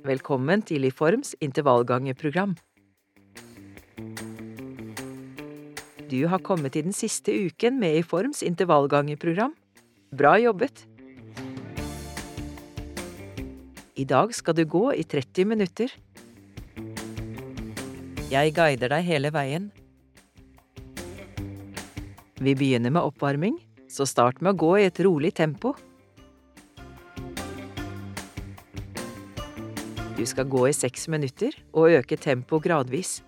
Velkommen til IFORMs intervallgangerprogram. Du har kommet til den siste uken med IFORMs intervallgangerprogram. Bra jobbet! I dag skal du gå i 30 minutter. Jeg guider deg hele veien. Vi begynner med oppvarming, så start med å gå i et rolig tempo. Du skal gå i 6 minutter og øke tempo gradvis.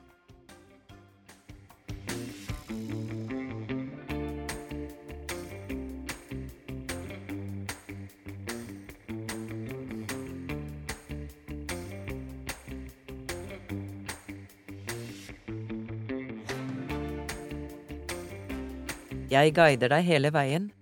Jeg guider deg hele veien.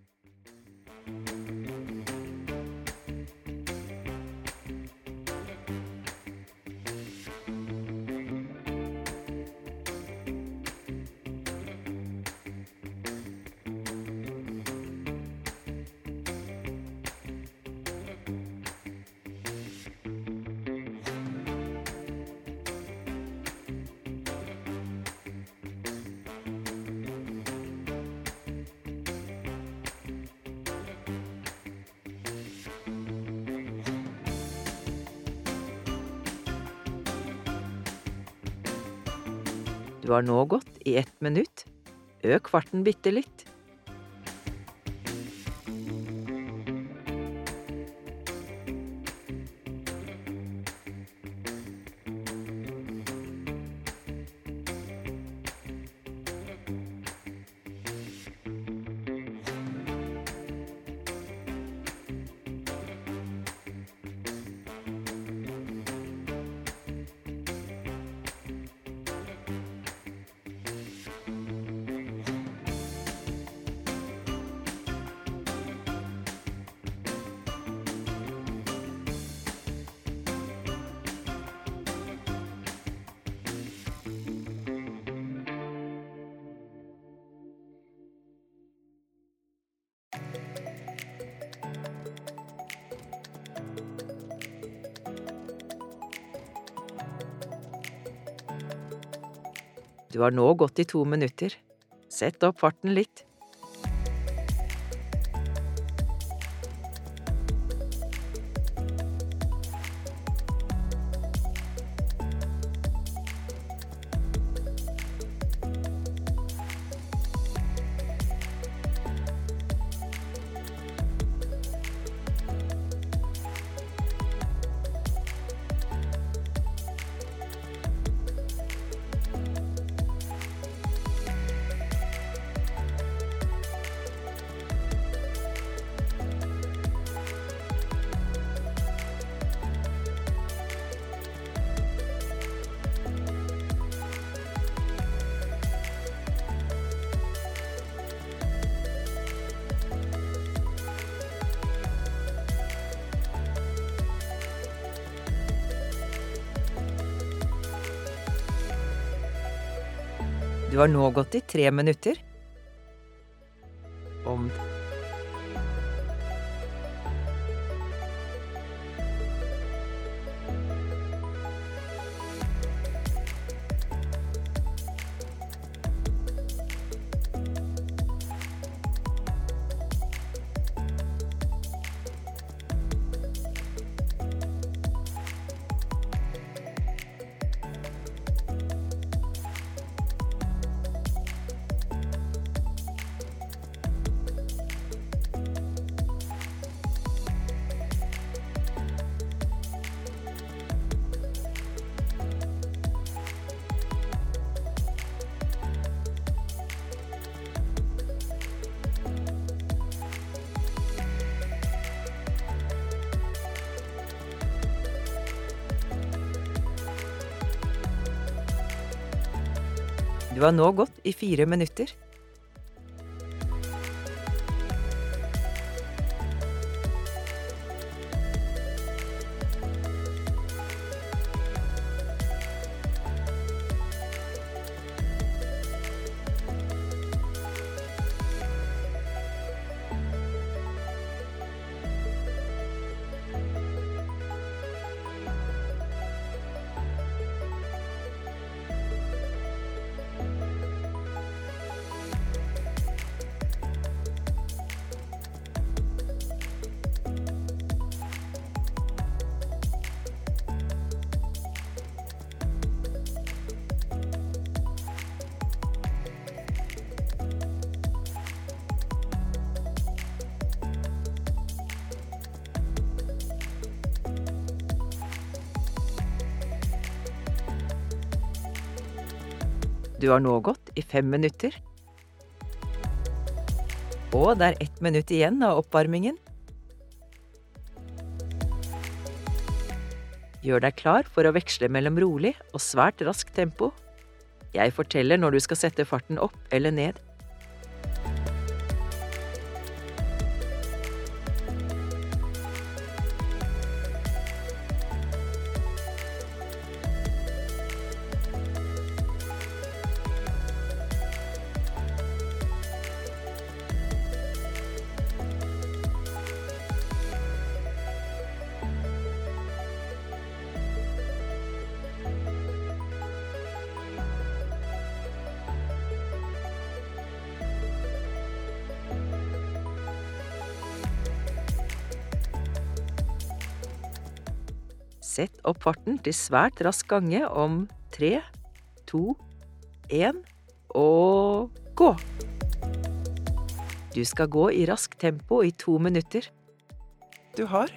Du har nå gått i 1 minutt. Øk farten bitte litt. Du har nå gått i 2 minutter. Sett opp farten litt. Du har nå gått i 3 minutter. Du har nå gått i 4 minutter. Du har nå gått i 5 minutter. Og det er 1 minutt igjen av oppvarmingen. Gjør deg klar for å veksle mellom rolig og svært raskt tempo. Jeg forteller når du skal sette farten opp eller ned. Sett opp farten til svært rask gange om 3, 2, 1 og gå! Du skal gå i raskt tempo i 2 minutter. Du har.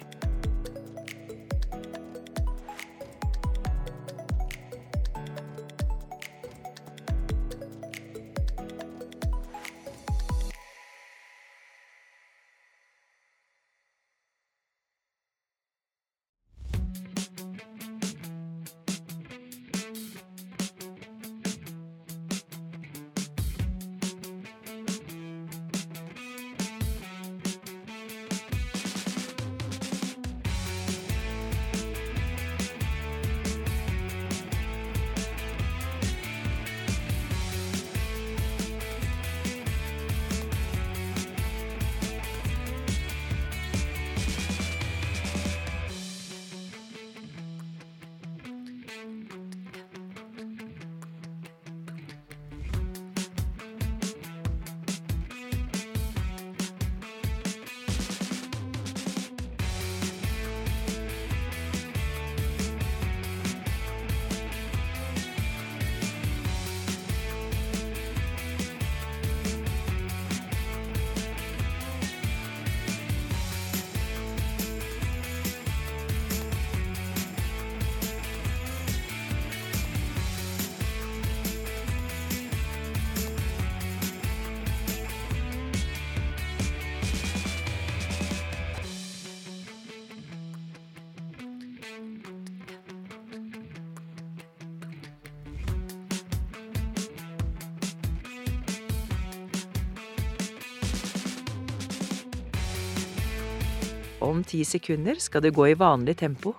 Om 10 sekunder skal du gå i vanlig tempo.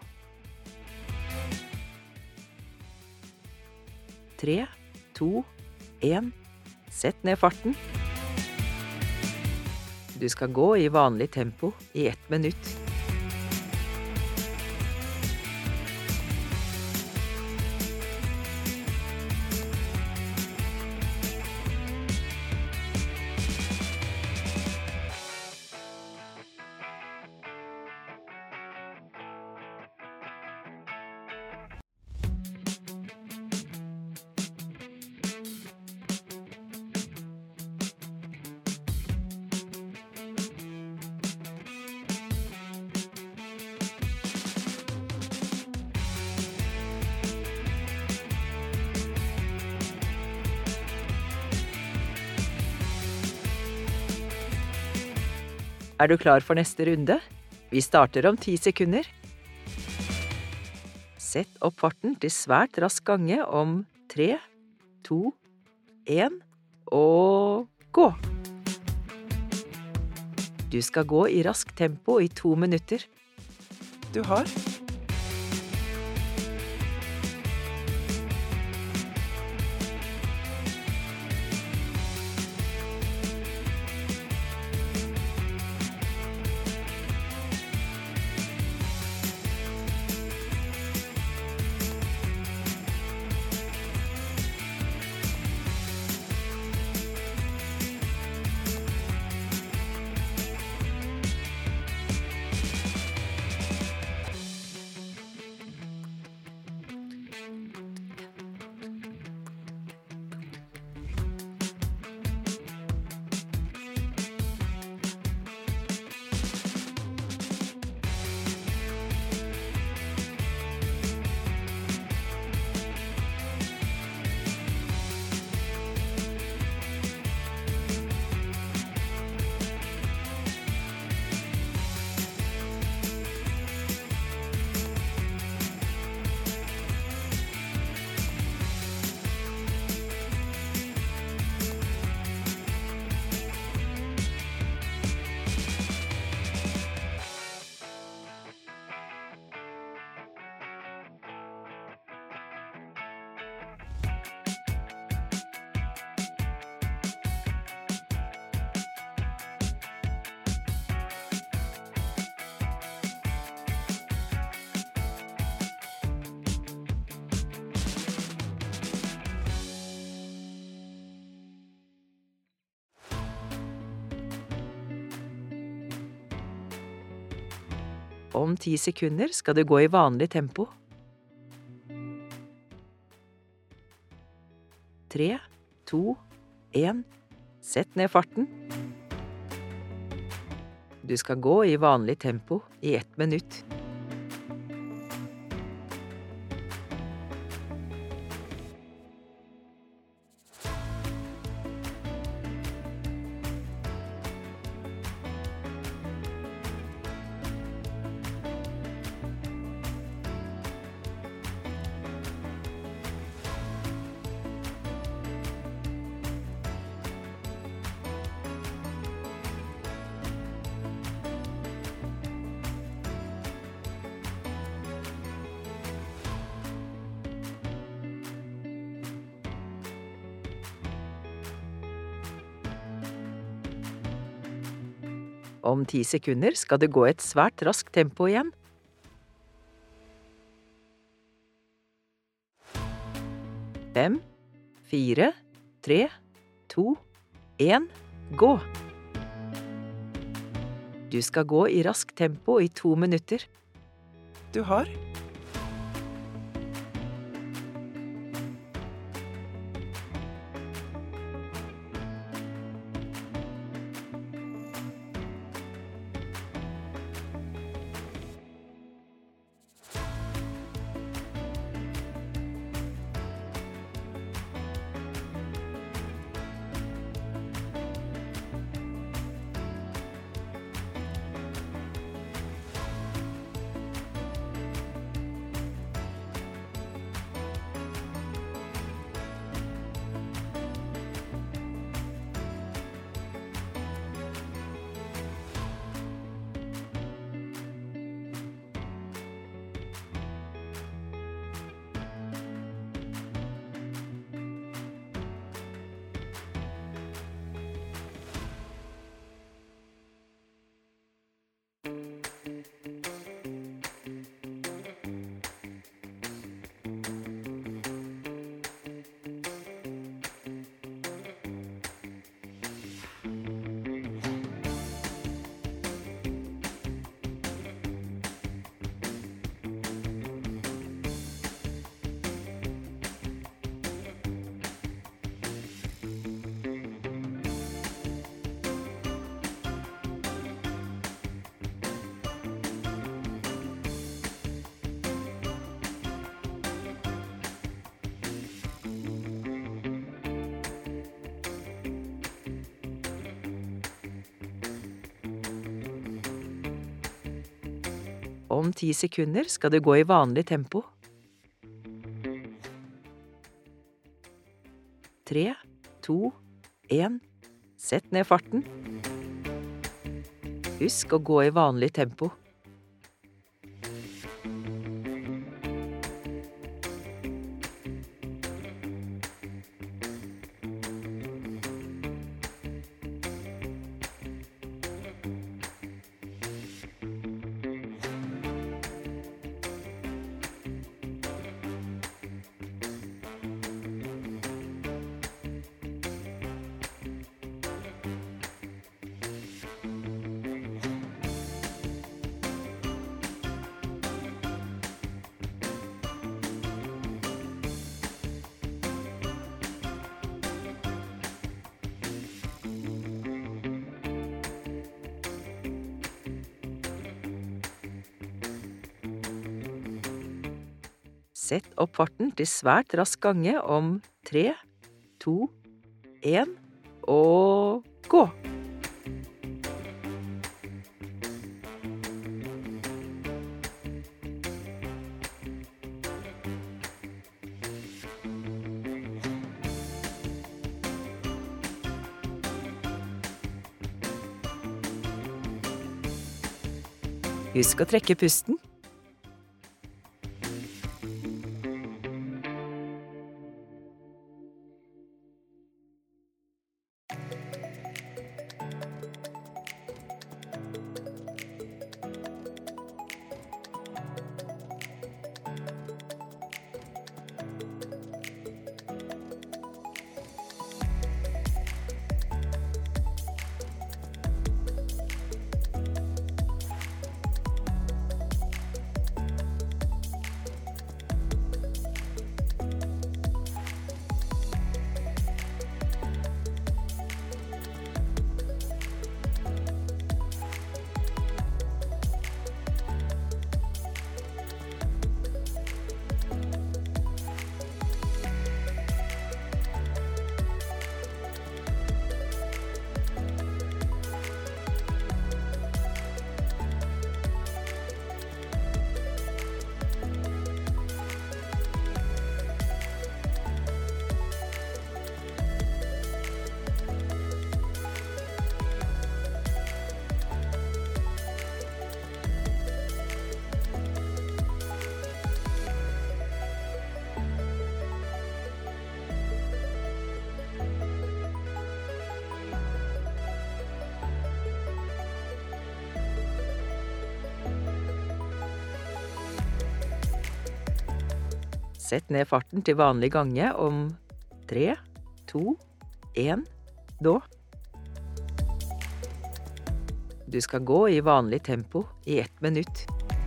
3, 2, 1. Sett ned farten. Du skal gå i vanlig tempo i 1 minutt. Er du klar for neste runde? Vi starter om 10 sekunder. Sett opp farten til svært rask gange om 3, 2, 1 og gå! Du skal gå i raskt tempo i 2 minutter. Du har. Om 10 sekunder skal du gå i vanlig tempo. 3, 2, 1. Sett ned farten. Du skal gå i vanlig tempo i 1 minutt. Om 10 sekunder skal du gå i et svært raskt tempo igjen. 5, 4, 3, 2, 1. Gå! Du skal gå i raskt tempo i 2 minutter. Du har. Om 10 sekunder skal du gå i vanlig tempo. 3, 2, 1. Sett ned farten. Husk å gå i vanlig tempo. Sett opp farten til svært rask gange om 3, 2, 1 og gå! Husk å trekke pusten. Sett ned farten til vanlig gange om 3, 2, 1, gå. Du skal gå i vanlig tempo i 1 minutt.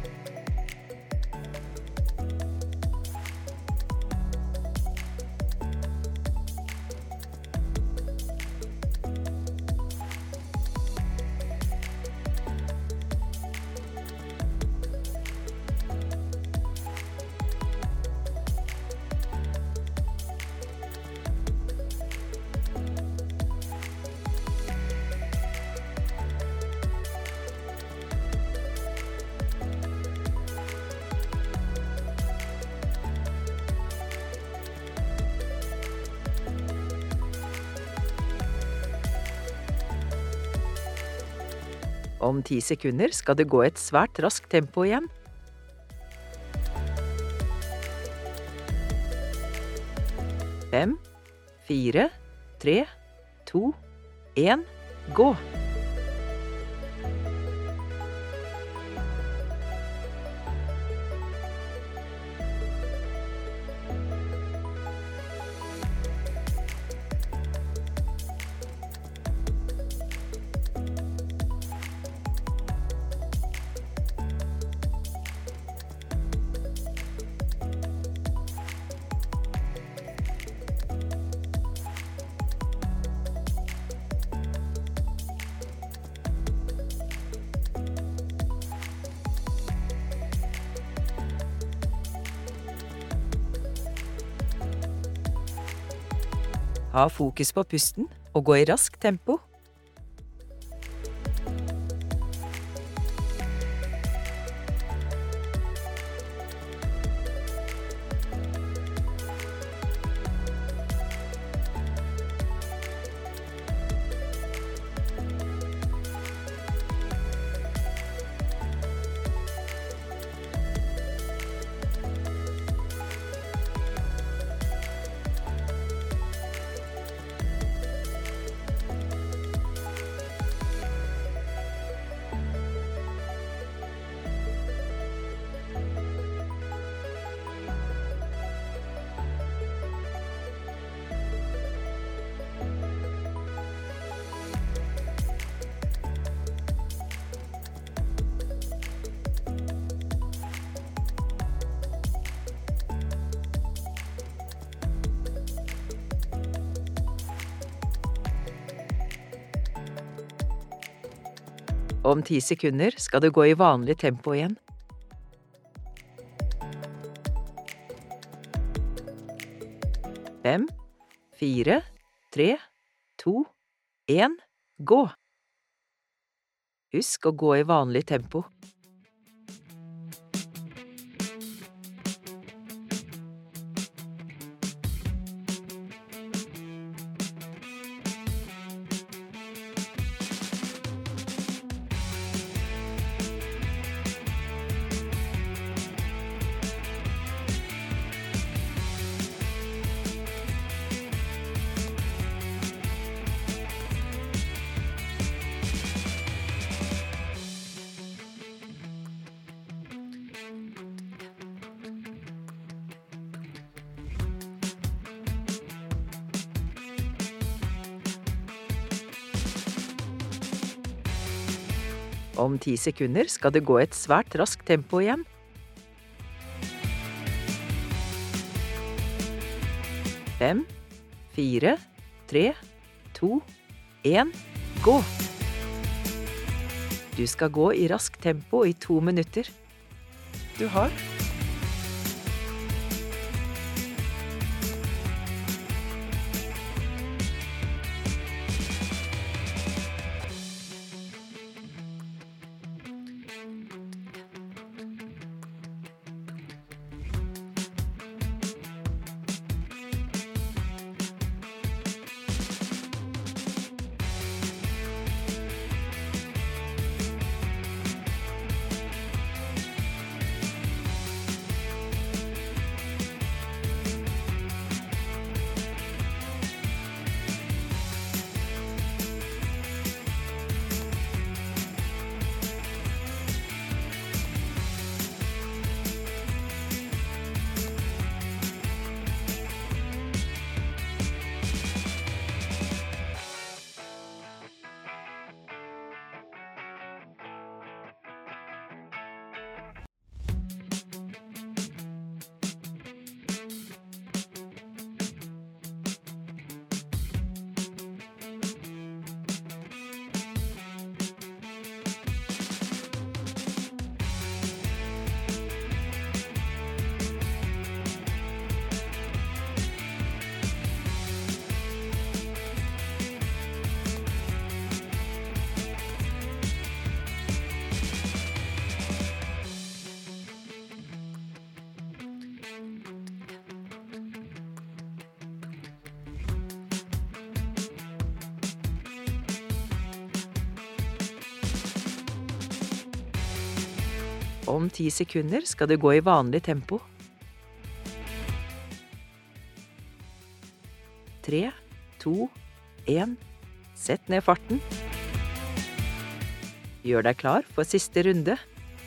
Om 10 sekunder skal du gå i et svært raskt tempo igjen. 5, 4, 3, 2, 1, gå! Ha fokus på pusten og gå i raskt tempo. Om 10 sekunder skal du gå i vanlig tempo igjen. 5, 4, 3, 2, 1, gå! Husk å gå i vanlig tempo. Om 10 sekunder skal du gå i et svært raskt tempo igjen. 5, 4, 3, 2, 1, gå! Du skal gå i raskt tempo i 2 minutter. Du har. Om 10 sekunder skal du gå i vanlig tempo. 3, 2, 1. Sett ned farten. Gjør deg klar for siste runde.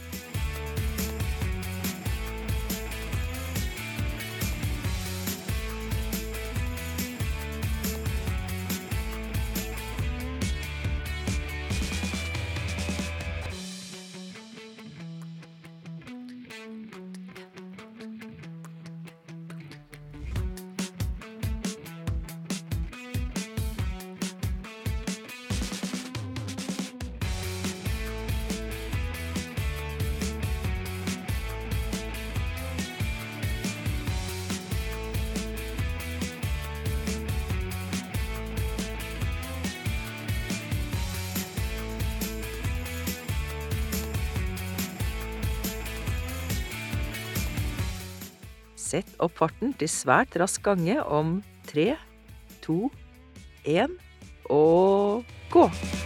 Sett opp farten til svært rask gange om 3, 2, 1 og gå!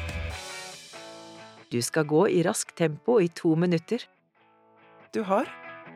Du skal gå i raskt tempo i 2 minutter. Du har.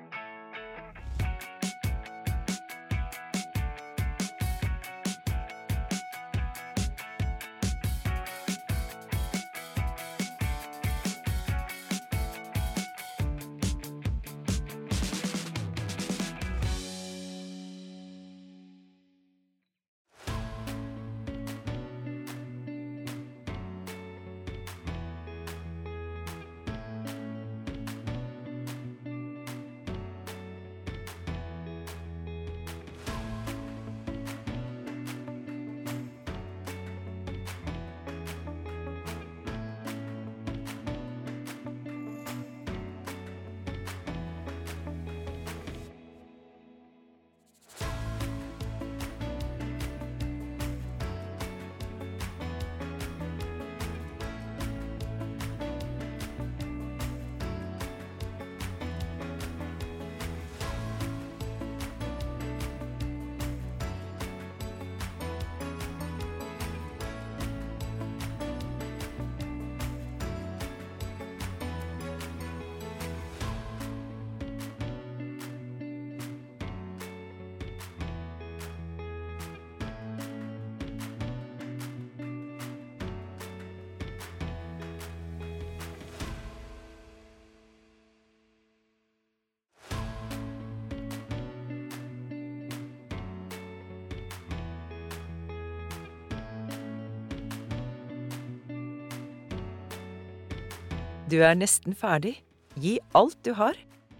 Du er nesten ferdig. Gi alt du har.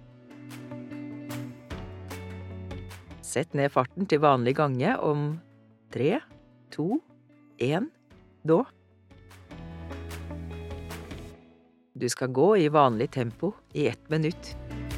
Sett ned farten til vanlig gange om 3, 2, 1, nå. Du skal gå i vanlig tempo i 1 minutt.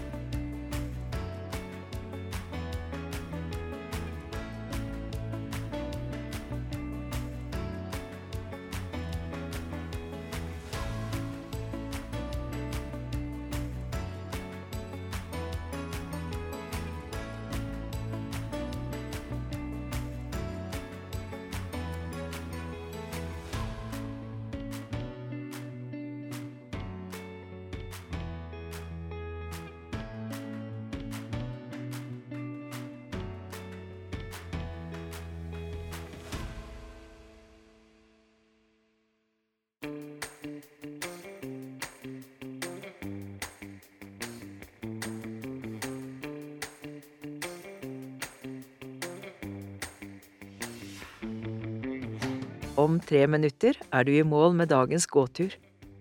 Om 3 minutter er du i mål med dagens gåtur.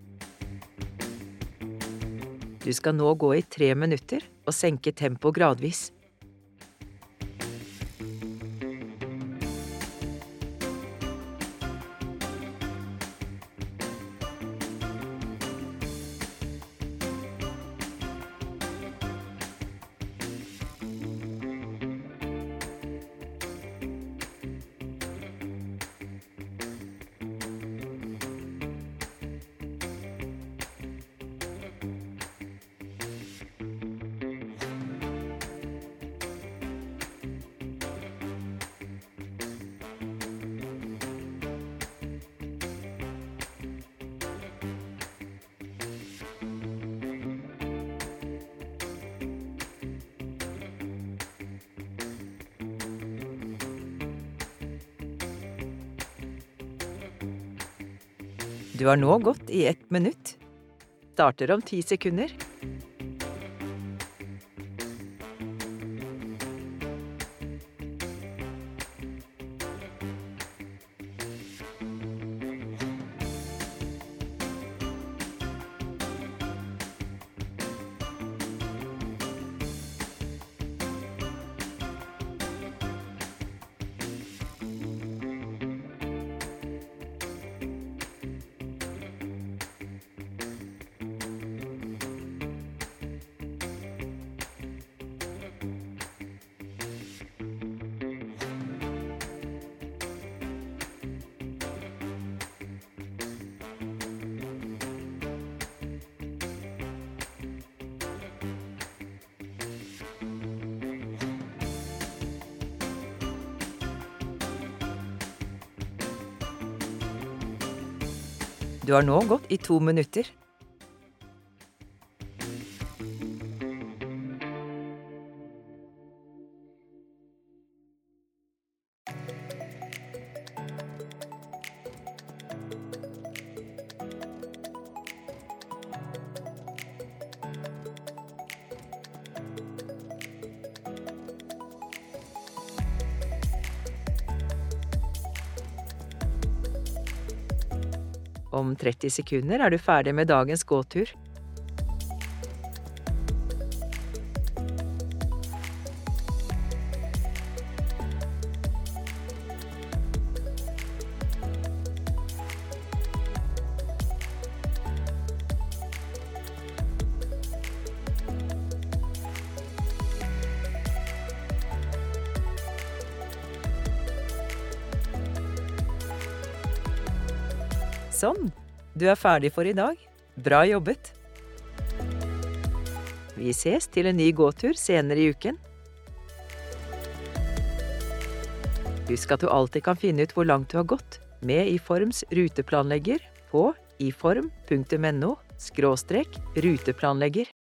Du skal nå gå i 3 minutter og senke tempo gradvis. Du har nå gått i 1 minutt. Starter om 10 sekunder. Du har nå gått i 2 minutter. Om 30 sekunder er du ferdig med dagens gåtur. Sånn, du er ferdig for i dag. Bra jobbet! Vi ses til en ny gåtur senere i uken. Husk at du alltid kan finne ut hvor langt du har gått med iForms ruteplanlegger på iform.no/ruteplanlegger.